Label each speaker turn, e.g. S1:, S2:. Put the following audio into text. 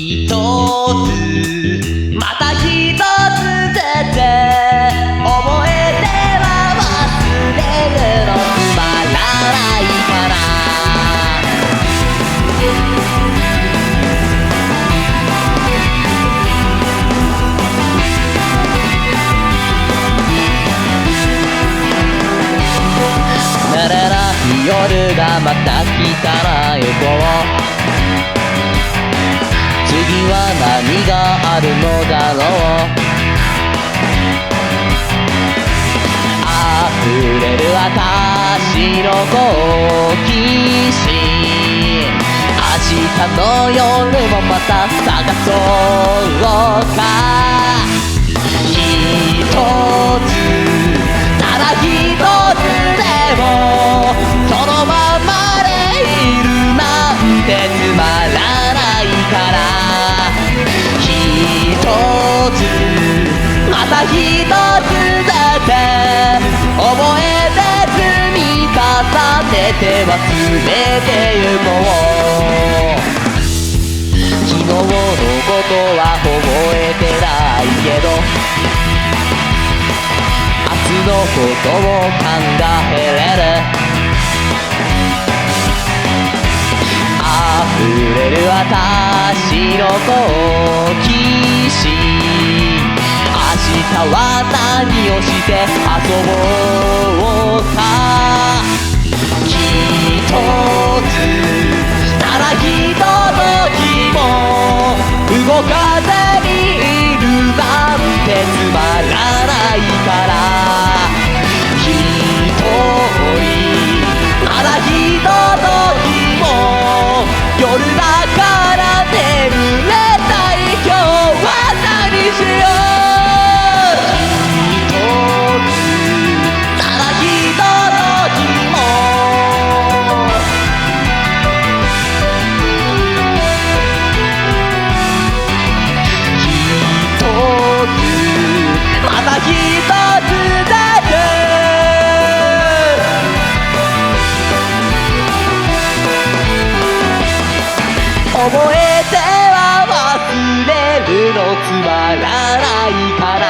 S1: 一つまた一つずつ覚えては忘れるのつまらないかな。寝れない夜がまた来たら行こう。次は何があるのだろう。溢れる私の好奇心、明日の夜もまた探そうか。一つただ一つでもそのままでいるなんてつまらないから、一つまた一つだって覚えて積み重ねて忘れてゆこう。昨日のことは覚えてないけど明日のことを考えれる。溢れる私の好奇心、明日は何をして遊ぼうか。一つただひとときも動かずにいるなんてつまらないから、一人まだひとときも夜だから眠れたい。今日は何しよう。一つただひとときも一つまたひとつだけ覚えては忘れるのつまらないから。